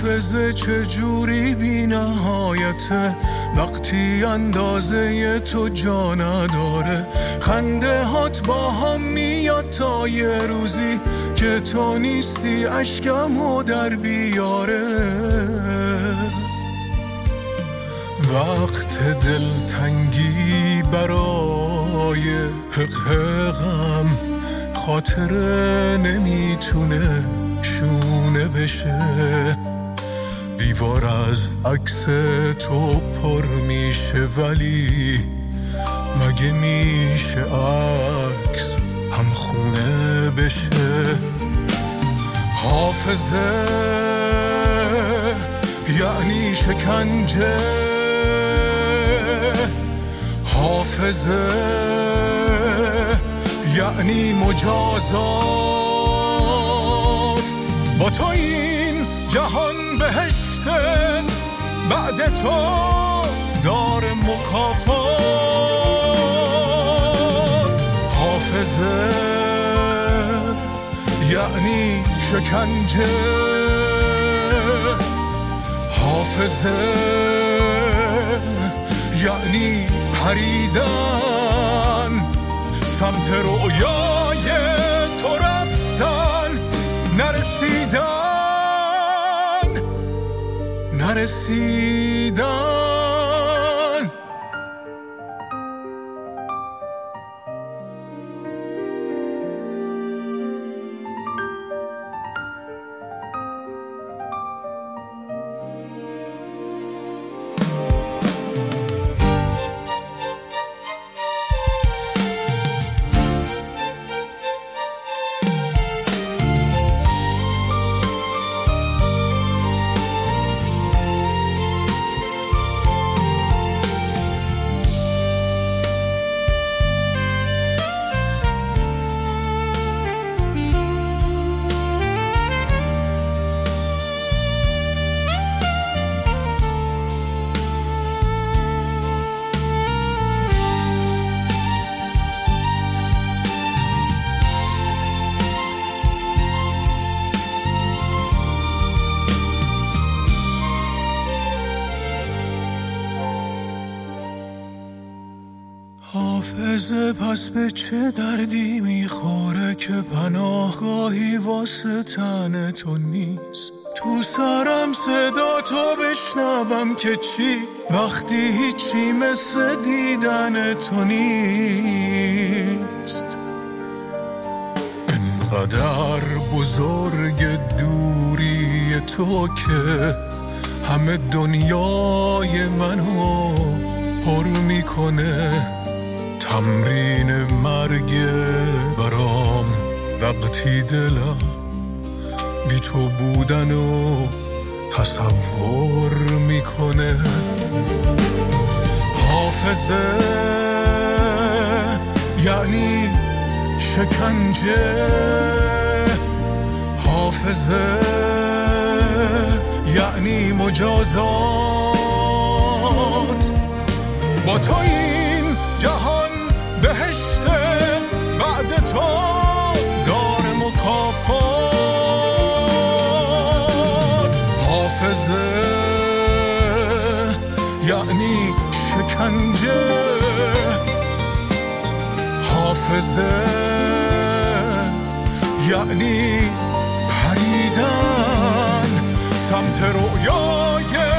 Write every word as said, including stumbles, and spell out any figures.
حافظه چجوری بی نهایته وقتی اندازه تو جا نداره. خنده هات با هم میاد تا یه روزی که تو نیستی اشکمو در بیاره. وقت دلتنگی برای حقحقم خاطره نمیتونه شونه بشه. دیوار از عکس تو پر میشه ولی مگه میشه عکس هم خونه بشه. حافظه یعنی شکنجه، حافظه یعنی مجازات. با تو این جهان بهشته، بعد تو دار مکافات. حافظه یعنی شکنجه، حافظه یعنی پریدن سمت رویای تو رفتن، نرسیدن نرسیدن. حافظه پس به چه دردی میخوره که پناهگاهی واسه تن تو نیست. تو سرم صدا تو بشنوم که چی وقتی هیچی مثل دیدن تو نیست. انقدر بزرگ دوری تو که همه دنیای منو پر میکنه. تمرین مرگ برام وقتی دلم بی تو بودنو تصور میکنه. حافظه یعنی شکنجه، حافظه یعنی مجازات. با تو این جهان بهشته، بعد تو دار مکافات. حافظه یعنی شکنجه، حافظه یعنی پریدن سمت رویای